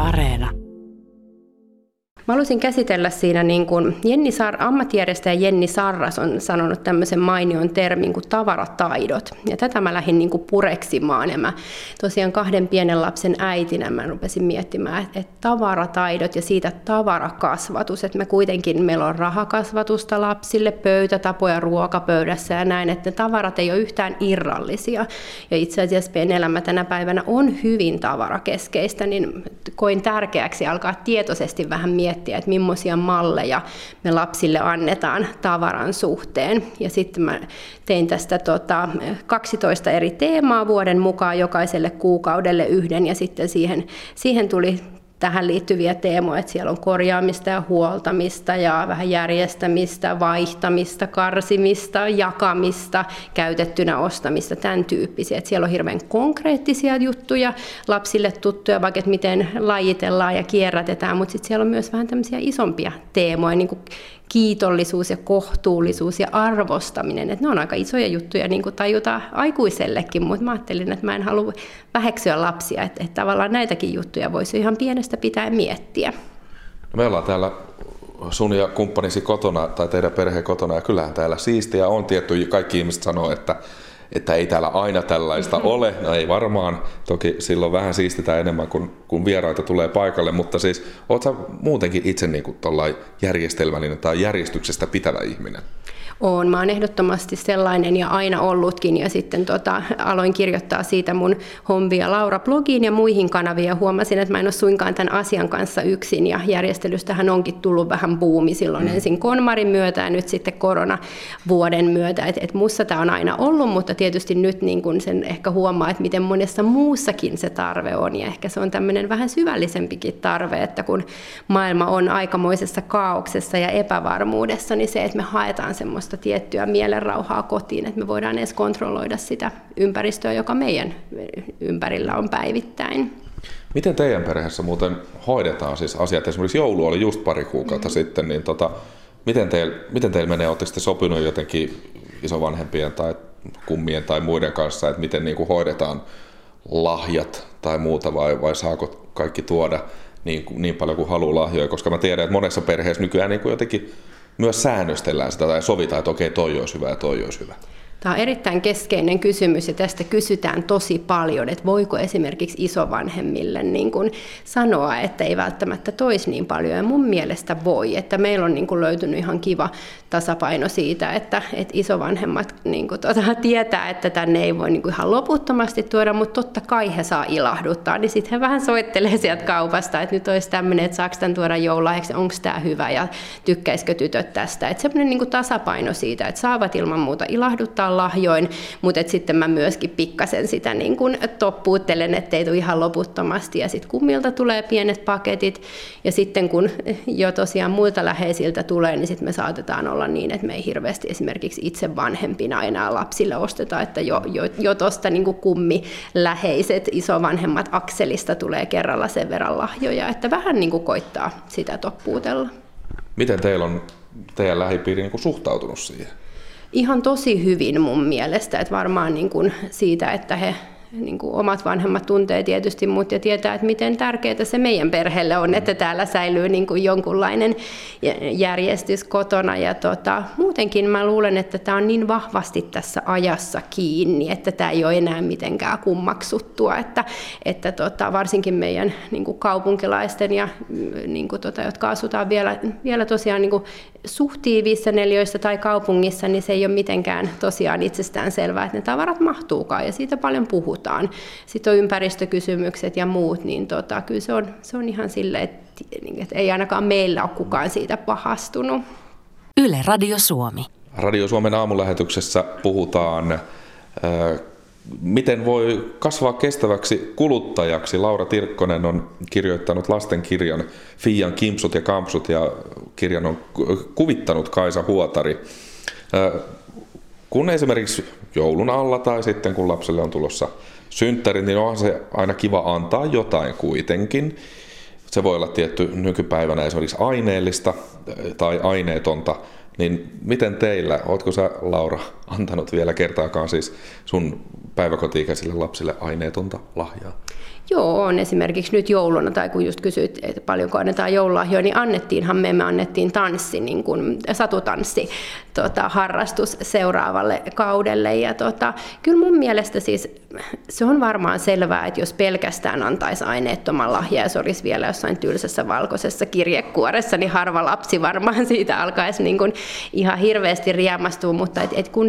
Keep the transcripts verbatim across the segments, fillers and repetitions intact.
Areena. Mä haluaisin käsitellä siinä, niin kuin Jenni Sar- ammattijärjestäjä Jenni Sarras on sanonut tämmöisen mainion termin kuin tavarataidot. Ja tätä mä lähdin niin kuin pureksimaan. Ja mä tosiaan kahden pienen lapsen äitinä mä rupesin miettimään, että, että tavarataidot ja siitä tavarakasvatus. Että me kuitenkin, meillä on rahakasvatusta lapsille, pöytätapoja ruokapöydässä ja näin, että ne tavarat ei ole yhtään irrallisia. Ja itse asiassa meidän elämä tänä päivänä on hyvin tavarakeskeistä, niin koin tärkeäksi alkaa tietoisesti vähän miettiä, miettiä, että millaisia malleja me lapsille annetaan tavaran suhteen. Ja sitten mä tein tästä tota, kaksitoista eri teemaa vuoden mukaan, jokaiselle kuukaudelle yhden, ja sitten siihen, siihen tuli tähän liittyviä teemoja, että siellä on korjaamista ja huoltamista ja vähän järjestämistä, vaihtamista, karsimista, jakamista, käytettynä ostamista, tämän tyyppisiä. Että siellä on hirveän konkreettisia juttuja, lapsille tuttuja, vaikka että miten lajitellaan ja kierrätetään, mutta sitten siellä on myös vähän tämmöisiä isompia teemoja, niin kuin kiitollisuus ja kohtuullisuus ja arvostaminen. Että ne on aika isoja juttuja niin kuin tajuta aikuisellekin, mutta mä ajattelin, että mä en halua väheksyä lapsia, että, että tavallaan näitäkin juttuja voisi ihan pienestä pitää miettiä. No me ollaan täällä sun ja kumppanisi kotona tai teidän perheen kotona, ja kyllähän täällä siistiä on. Tietty kaikki ihmiset sanoo, että, että ei täällä aina tällaista ole. No ei varmaan, toki silloin vähän siistitään enemmän, kun, kun vieraita tulee paikalle, mutta siis oot sä muutenkin itse niin kuin tollain järjestelmällinen tai järjestyksestä pitävä ihminen? Oon. Mä oon ehdottomasti sellainen ja aina ollutkin, ja sitten tota, aloin kirjoittaa siitä mun Hombi ja Laura blogiin ja muihin kanaviin, ja huomasin, että mä en ole suinkaan tämän asian kanssa yksin, ja järjestelystähän onkin tullut vähän buumi silloin mm. ensin Konmarin myötä ja nyt sitten koronavuoden myötä, että et musta tämä on aina ollut, mutta tietysti nyt niin kun sen ehkä huomaa, että miten monessa muussakin se tarve on, ja ehkä se on tämmöinen vähän syvällisempikin tarve, että kun maailma on aikamoisessa kaauksessa ja epävarmuudessa, niin se, että me haetaan semmoista tiettyä mielenrauhaa kotiin, että me voidaan edes kontrolloida sitä ympäristöä, joka meidän ympärillä on päivittäin. Miten teidän perheessä muuten hoidetaan siis asiat? Esimerkiksi joulu oli just pari kuukautta mm-hmm. sitten, niin tota, miten teillä miten teillä menee? Oletteko te sopinut jotenkin isovanhempien tai kummien tai muiden kanssa, että miten niin kuin hoidetaan lahjat tai muuta, vai, vai saako kaikki tuoda niin, niin paljon kuin haluaa lahjoja? Koska mä tiedän, että monessa perheessä nykyään niin kuin jotenkin myös säännöstellään sitä tai sovitaan, että okei, toi olisi hyvä ja toi olisi hyvä. Tämä on erittäin keskeinen kysymys, ja tästä kysytään tosi paljon, että voiko esimerkiksi isovanhemmille niin kuin sanoa, että ei välttämättä toisi niin paljon, ja mun mielestä voi, että meillä on niin kuin löytynyt ihan kiva tasapaino siitä, että, että isovanhemmat niin kuin tuota, tietää, että tänne ei voi niin kuin ihan loputtomasti tuoda, mutta totta kai he saa ilahduttaa, niin sitten he vähän soittelee sieltä kaupasta, että nyt olisi tämmöinen, että saako tämän tuoda joululahjaksi, onko tämä hyvä ja tykkäisikö tytöt tästä, että semmoinen niin kuin tasapaino siitä, että saavat ilman muuta ilahduttaa lahjoin, mutta sitten mä myöskin pikkasen sitä niin kuin toppuuttelen, ettei tule ihan loputtomasti, ja sitten kummilta tulee pienet paketit, ja sitten kun jo tosiaan muilta läheisiltä tulee, niin sitten me saatetaan olla niin, että me ei hirveästi esimerkiksi itse vanhempina enää lapsille osteta, että jo, jo, jo tuosta niin kuin kummiläheiset isovanhemmat akselista tulee kerralla sen verran lahjoja, että vähän niin kuin koittaa sitä toppuutella. Miten teillä on teidän lähipiiri niin kuin suhtautunut siihen? Ihan tosi hyvin mun mielestä, että varmaan niin kuin siitä, että he niin kuin omat vanhemmat tuntee tietysti mut ja tietää, että miten tärkeää se meidän perheelle on, että täällä säilyy niin kuin jonkunlainen järjestys kotona. Ja tota, muutenkin mä luulen, että tämä on niin vahvasti tässä ajassa kiinni, että tämä ei ole enää mitenkään kummaksuttua, että, että tota, varsinkin meidän niin kuin kaupunkilaisten, ja, niin kuin tota, jotka asutaan vielä, vielä tosiaan niin kuin suht tiiviissä neliöissä tai kaupungissa, niin se ei ole mitenkään tosiaan itsestään selvää, että ne tavarat mahtuukaan, ja siitä paljon puhutaan. Sitten on ympäristökysymykset ja muut, niin tota, kyllä se on, se on ihan silleen, että, että ei ainakaan meillä ole kukaan siitä pahastunut. Yle Radio Suomi. Radio Suomen aamulähetyksessä puhutaan, äh, miten voi kasvaa kestäväksi kuluttajaksi. Laura Tirkkonen on kirjoittanut lastenkirjan Fiian kimpsut ja kampsut, ja kirjan on kuvittanut Kaisa Huotari. Äh, kun esimerkiksi joulun alla tai sitten kun lapselle on tulossa synttärit, niin onhan se aina kiva antaa jotain kuitenkin. Se voi olla tietty nykypäivänä esimerkiksi aineellista tai aineetonta. Niin miten teillä, ootko sä, Laura, antanut vielä kertaakaan siis sun päiväkoti-ikäisille lapsille aineetonta lahjaa? Joo, on esimerkiksi nyt jouluna, tai kun just kysyit, että paljonko annetaan joululahjoja, niin annettiinhan me, me annettiin tanssi, niin kuin satutanssi tota, harrastus seuraavalle kaudelle. Ja tota, kyllä mun mielestä siis se on varmaan selvää, että jos pelkästään antaisi aineettoman lahja ja se olisi vielä jossain tylsässä valkoisessa kirjekuoressa, niin harva lapsi varmaan siitä alkaisi niin kuin ihan hirveästi riemastua, mutta et, et kun,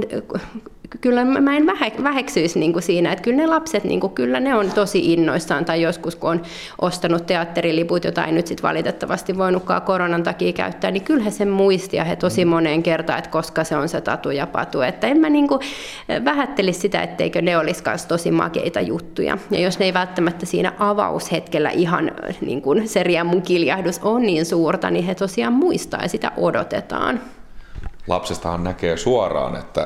kyllä mä en väheksyisi niin kuin siinä, että kyllä ne lapset, niin kuin, kyllä ne on tosi innoissaan, tai joskus kun on ostanut teatteriliput, jota ei nyt sit valitettavasti voinutkaan koronan takia käyttää, niin kyllä he sen muisti ja he tosi moneen kertaan, että koska se on se tatu ja patu, että en mä niin kuin vähättelisi sitä, etteikö ne olisi myös tosi makeita juttuja, ja jos ne ei välttämättä siinä avaushetkellä ihan niin kuin se riemun kiljahdus on niin suurta, niin he tosiaan muistaa ja sitä odotetaan. Lapsestahan näkee suoraan, että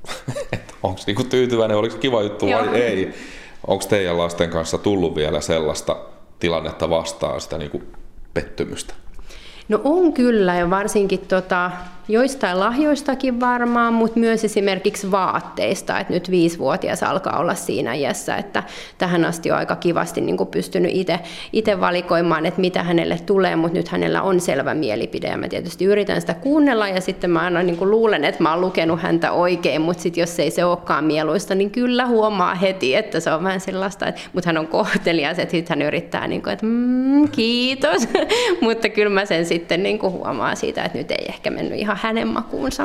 että onko niinku tyytyväinen, oliko kiva juttu vai Joo. ei. Onko teidän lasten kanssa tullut vielä sellaista tilannetta vastaan, sitä niinku pettymystä? No on kyllä, ja varsinkin tota, joistain lahjoistakin varmaan, mutta myös esimerkiksi vaatteista, että nyt viisivuotias alkaa olla siinä iässä, että tähän asti on aika kivasti niin kuin pystynyt itse valikoimaan, että mitä hänelle tulee, mutta nyt hänellä on selvä mielipide, ja mä tietysti yritän sitä kuunnella, ja sitten mä aina niin kuin luulen, että mä oon lukenut häntä oikein, mutta sitten jos ei se olekaan mieluista, niin kyllä huomaa heti, että se on vähän sellaista, että, mutta hän on kohtelias, että sitten hän yrittää, niin kuin, että mm, kiitos, mutta kyllä mä sen sitten niin kuin huomaa siitä, että nyt ei ehkä mennyt ihan hänen makuunsa.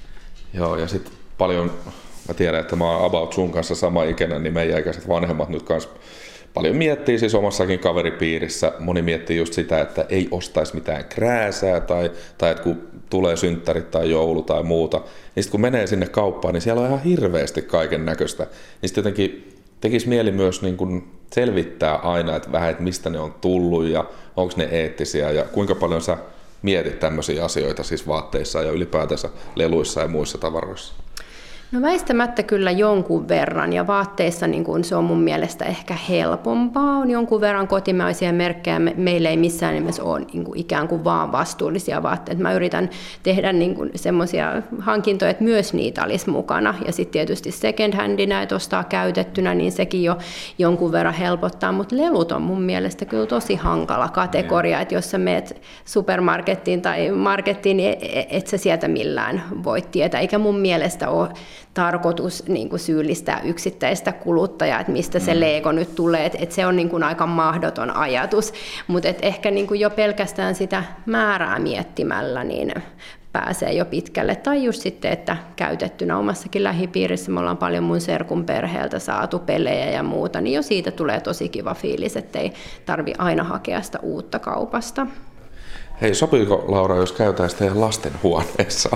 Joo, ja sitten paljon, mä tiedän, että mä oon about sun kanssa sama ikäinen, niin meidän ikäiset vanhemmat nyt kanssa paljon miettii siis omassakin kaveripiirissä. Moni miettii just sitä, että ei ostaisi mitään krääsää tai, tai että kun tulee synttärit tai joulu tai muuta, niin sitten kun menee sinne kauppaan, niin siellä on ihan hirveästi kaiken näköistä. Niin sitten jotenkin tekisi mieli myös niin kuin selvittää aina, että vähän, että mistä ne on tullut ja onko ne eettisiä ja kuinka paljon sä mietit tämmöisiä asioita siis vaatteissa ja ylipäätänsä leluissa ja muissa tavaroissa? No väistämättä kyllä jonkun verran, ja vaatteissa niin kun se on mun mielestä ehkä helpompaa. On jonkun verran kotimaisia merkkejä, me, meillä ei missään nimessä ole niin kuin ikään kuin vaan vastuullisia vaatteita. Mä yritän tehdä niin kuin semmoisia hankintoja, että myös niitä olisi mukana. Ja sitten tietysti second handina, että ostaa käytettynä, niin sekin jo jonkun verran helpottaa. Mutta lelut on mun mielestä kyllä tosi hankala kategoria, että jos sä meet supermarkettiin tai markettiin, niin et sä sieltä millään voi tietää. Eikä mun mielestä ole tarkoitus niin kuin syyllistää yksittäistä kuluttajaa, että mistä se Lego nyt tulee, että, että se on niin kuin aika mahdoton ajatus, mutta ehkä niin kuin jo pelkästään sitä määrää miettimällä niin pääsee jo pitkälle. Tai just sitten, että käytettynä omassakin lähipiirissä, me ollaan paljon mun serkun perheeltä saatu pelejä ja muuta, niin jo siitä tulee tosi kiva fiilis, ettei tarvi aina hakea sitä uutta kaupasta. Hei, sopiiko Laura, jos käytäisiin teidän lasten huoneessa?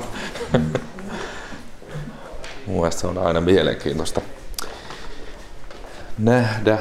Mun mielestä se on aina mielenkiintoista nähdä.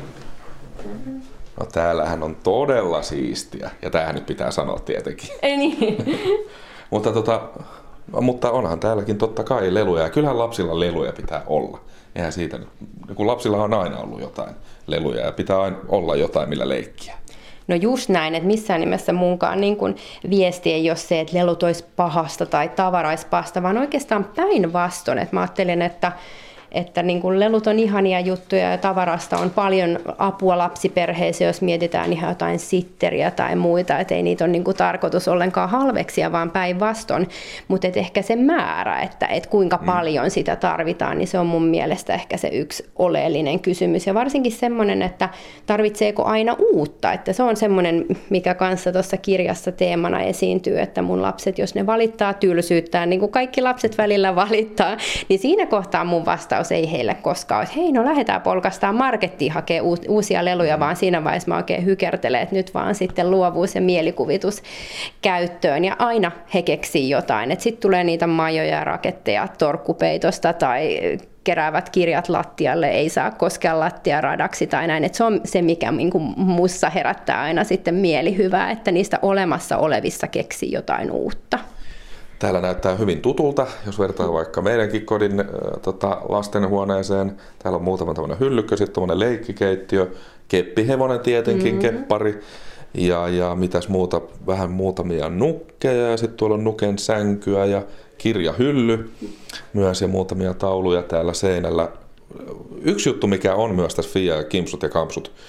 No täällähän on todella siistiä, ja tämähän nyt pitää sanoa tietenkin. Ei niin. mutta, tota, mutta onhan täälläkin totta kai leluja, ja kyllähän lapsilla leluja pitää olla. Eihän siitä, kun lapsilla on aina ollut jotain leluja, ja pitää aina olla jotain, millä leikkiä. No just näin, että missään nimessä munkaan niin kun viesti ei ole se, että lelut olisi pahasta tai tavara olisi pahasta, vaan oikeastaan päinvastoin. Että mä ajattelin, että, että niin kun lelut on ihania juttuja ja tavarasta on paljon apua lapsiperheisiin, jos mietitään ihan jotain sitteriä tai muita. Että ei niitä ole niin kun tarkoitus ollenkaan halveksia, vaan päinvastoin. Mutta ehkä se määrä, että et kuinka mm. paljon sitä tarvitaan, niin se on mun mielestä ehkä se yksi oleellinen kysymys. Ja varsinkin semmoinen, että tarvitseeko aina uutta. Että se on semmoinen, mikä kanssa tuossa kirjassa teemana esiintyy, että mun lapset, jos ne valittaa tylsyyttään, niin kuin kaikki lapset välillä valittaa, niin siinä kohtaa mun vastaus ei heille koskaan, että hei, no lähdetään polkastaan markettiin hakea uusia leluja, vaan siinä vaiheessa mä oikein hykertelen, että nyt vaan sitten luovuus ja mielikuvitus käyttöön, ja aina he keksii jotain, että sitten tulee niitä majoja ja raketteja torkkupeitosta tai keräävät kirjat lattialle, ei saa koskea lattiaradaksi tai näin, että se on se, mikä mussa herättää aina sitten mielihyvää, että niistä olemassa olevissa keksii jotain uutta. Täällä näyttää hyvin tutulta, jos vertaa vaikka meidänkin kodin äh, tota, lastenhuoneeseen. Täällä on muutama tämmöinen hyllykkö, sitten tämmöinen leikkikeittiö, keppihevonen tietenkin, mm-hmm. keppari ja, ja mitäs muuta, vähän muutamia nukkeja ja sitten tuolla on nuken sänkyä ja kirjahylly myös ja muutamia tauluja täällä seinällä. Yksi juttu, mikä on myös tässä Fia ja Kimpsut ja Kampsut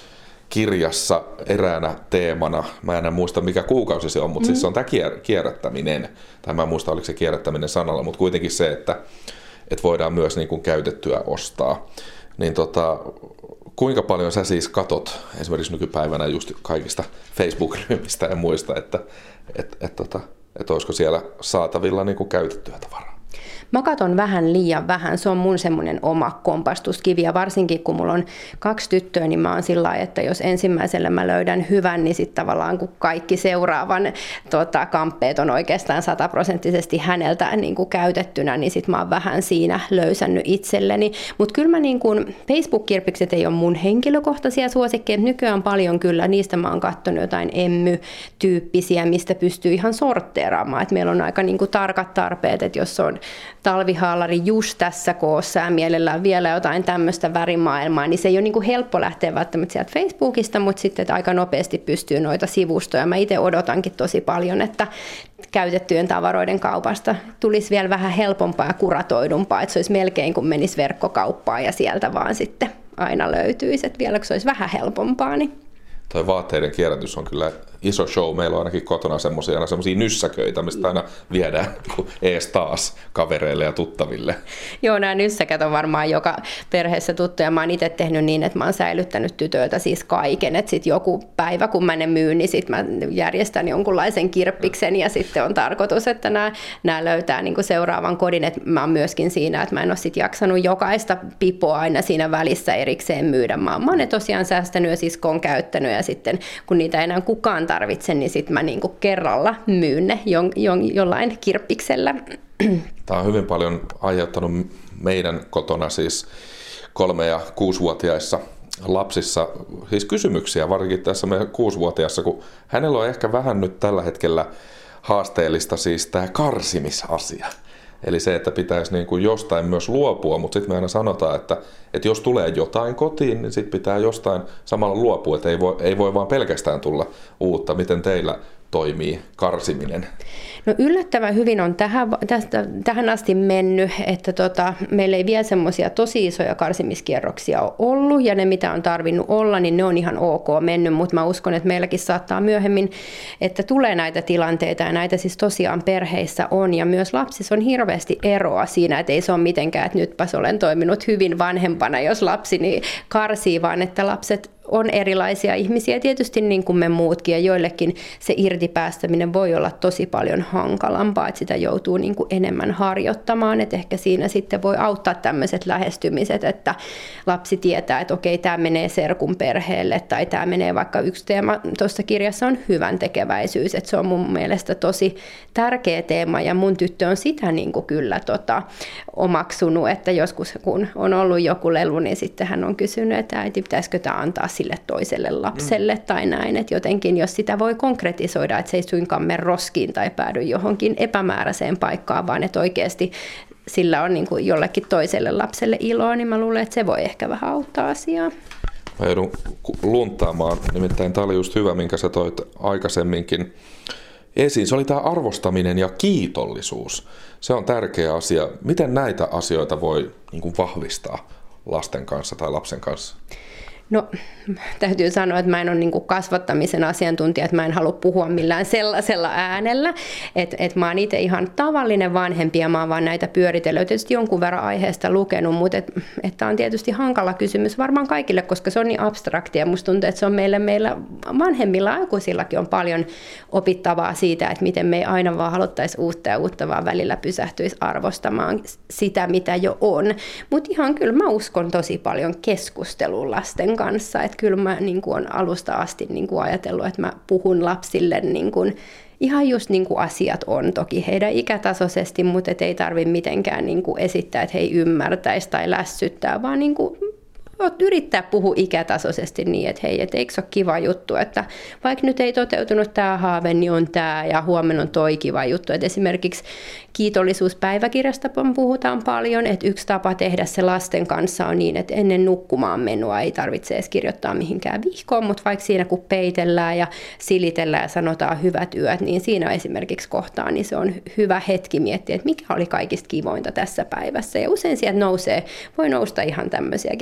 kirjassa eräänä teemana, mä en muista mikä kuukausi se on, mutta mm. siis se on tämä kierrättäminen, tai mä en muista oliko se kierrättäminen sanalla, mutta kuitenkin se, että, että voidaan myös niin kuin käytettyä ostaa. Niin tota, kuinka paljon sä siis katot esimerkiksi nykypäivänä just kaikista Facebook-ryhmistä ja muista, että et, et, tota, et olisiko siellä saatavilla niin kuin käytettyä tavaraa? Mä katon vähän liian vähän, se on mun semmoinen oma kompastuskivi ja varsinkin kun mulla on kaksi tyttöä, niin mä oon sillä lailla, että jos ensimmäiselle mä löydän hyvän, niin sitten tavallaan kun kaikki seuraavan tota, kamppeet on oikeastaan sataprosenttisesti häneltä niin kuin käytettynä, niin sitten mä oon vähän siinä löysännyt itselleni. Mutta kyllä mä niin kuin, Facebook-kirppikset ei ole mun henkilökohtaisia suosikkeja, nykyään paljon kyllä, niistä mä oon katsonut jotain emmy-tyyppisiä, mistä pystyy ihan sortteeraamaan, että meillä on aika niin kuin tarkat tarpeet, että jos on talvihaalari just tässä koossa ja mielellään vielä jotain tämmöistä värimaailmaa, niin se ei ole niin kuin helppo lähteä välttämättä sieltä Facebookista, mutta sitten että aika nopeasti pystyy noita sivustoja. Mä itse odotankin tosi paljon, että käytettyjen tavaroiden kaupasta tulisi vielä vähän helpompaa ja kuratoidumpaa, että se olisi melkein kuin menisi verkkokauppaan ja sieltä vaan sitten aina löytyisi, että vielä kun se olisi vähän helpompaa, niin Toi vaatteiden kierrätys on kyllä iso show. Meillä on ainakin kotona semmoisia nyssäköitä, mistä aina viedään ees taas kavereille ja tuttaville. Joo, nämä nyssäkät on varmaan joka perheessä tuttuja. Mä oon itse tehnyt niin, että mä oon säilyttänyt tytöiltä siis kaiken. Että sit joku päivä, kun mä ne myyn, niin sit mä järjestän jonkunlaisen kirppiksen ja sitten on tarkoitus, että nämä, nämä löytää niin kuin seuraavan kodin. Et mä oon myöskin siinä, että mä en ole sit jaksanut jokaista pipoa aina siinä välissä erikseen myydä. Mä oon ne tosiaan säästänyt ja sisko on käyttänyt ja sitten kun niitä ei enää kukaan tarvitse, niin sitten mä niinku kerralla myyn ne jo, jo, jollain kirppiksellä. Tämä on hyvin paljon aiheuttanut meidän kotona siis kolme- ja kuusivuotiaissa lapsissa siis kysymyksiä, varsinkin tässä meidän kuusivuotiaassa, kun hänellä on ehkä vähän nyt tällä hetkellä haasteellista siis tämä karsimisasia. Eli se, että pitäisi niin kuin jostain myös luopua, mutta sitten me aina sanotaan, että, että jos tulee jotain kotiin, niin sitten pitää jostain samalla luopua, että ei voi, ei voi vaan pelkästään tulla uutta. Miten teillä toimii karsiminen? No yllättävän hyvin on tähän, tästä, tähän asti mennyt, että tota, meillä ei vielä semmoisia tosi isoja karsimiskierroksia ole ollut, ja ne mitä on tarvinnut olla, niin ne on ihan ok mennyt, mutta mä uskon, että meilläkin saattaa myöhemmin, että tulee näitä tilanteita, ja näitä siis tosiaan perheissä on, ja myös lapsissa on hirveästi eroa siinä, että ei se ole mitenkään, että nytpäs olen toiminut hyvin vanhempana, jos lapsini karsii, vaan että lapset on erilaisia ihmisiä tietysti niin kuin me muutkin, ja joillekin se irtipäästäminen voi olla tosi paljon hankalampaa, että sitä joutuu niin kuin enemmän harjoittamaan, että ehkä siinä sitten voi auttaa tämmöiset lähestymiset, että lapsi tietää, että okei, tämä menee serkun perheelle, tai tämä menee vaikka yksi teema tuossa kirjassa on hyvän tekeväisyys, että se on mun mielestä tosi tärkeä teema, ja mun tyttö on sitä niin kuin kyllä tota, omaksunut, että joskus kun on ollut joku lelu, niin sitten hän on kysynyt, että äiti, pitäisikö tämä antaa sille toiselle lapselle mm. tai näin, että jotenkin jos sitä voi konkretisoida, että se ei suinkaan mene roskiin tai päädy johonkin epämääräiseen paikkaan, vaan että oikeasti sillä on niin kuin jollekin toiselle lapselle iloa, niin mä luulen, että se voi ehkä vähän auttaa asiaa. Mä joudun luntaamaan, nimittäin tämä oli just hyvä, minkä sä toit aikaisemminkin esiin. Se oli tämä arvostaminen ja kiitollisuus. Se on tärkeä asia. Miten näitä asioita voi niin kuin vahvistaa lasten kanssa tai lapsen kanssa? No, täytyy sanoa, että mä en ole niin kuin kasvattamisen asiantuntija, että mä en halua puhua millään sellaisella äänellä, että, että mä oon itse ihan tavallinen vanhempi ja mä oon vaan näitä pyöritellyt, tietysti jonkun verran aiheesta lukenut, mutta että, että on tietysti hankala kysymys varmaan kaikille, koska se on niin abstraktia. Musta tuntuu, että se on meillä, meillä vanhemmilla aikuisillakin on paljon opittavaa siitä, että miten me ei aina vaan haluttaisi uutta ja uutta, vaan välillä pysähtyisi arvostamaan sitä, mitä jo on. Mutta ihan kyllä mä uskon tosi paljon keskusteluun lasten kanssa, että kyllä mä niin kuin olen alusta asti niin kuin ajatellut, että mä puhun lapsille niin kuin, ihan just niin kuin asiat on toki heidän ikätasoisesti, mutta et ei tarvitse mitenkään niin kuin esittää, että he ei ymmärtäisi tai lässyttää, vaan niin kuin yrittää puhua ikätasoisesti niin, että hei, et eikö se ole kiva juttu, että vaikka nyt ei toteutunut tämä haave, niin on tämä ja huomenna on toi kiva juttu. Et esimerkiksi kiitollisuuspäiväkirjasta puhutaan paljon, että yksi tapa tehdä se lasten kanssa on niin, että ennen nukkumaan menoa ei tarvitse edes kirjoittaa mihinkään vihkoon, mutta vaikka siinä kun peitellään ja silitellään ja sanotaan hyvät yöt, niin siinä esimerkiksi kohtaa, niin se on hyvä hetki miettiä, että mikä oli kaikista kivointa tässä päivässä. Ja usein sieltä nousee, voi nousta ihan tämmöisiäkin teemoja.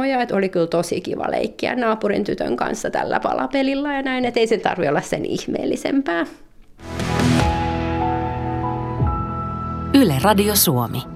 samoja, että oli kyllä tosi kiva leikkiä naapurin tytön kanssa tällä palapelillä ja näin, että ei sen tarvitse olla sen ihmeellisempää. Yle Radio Suomi.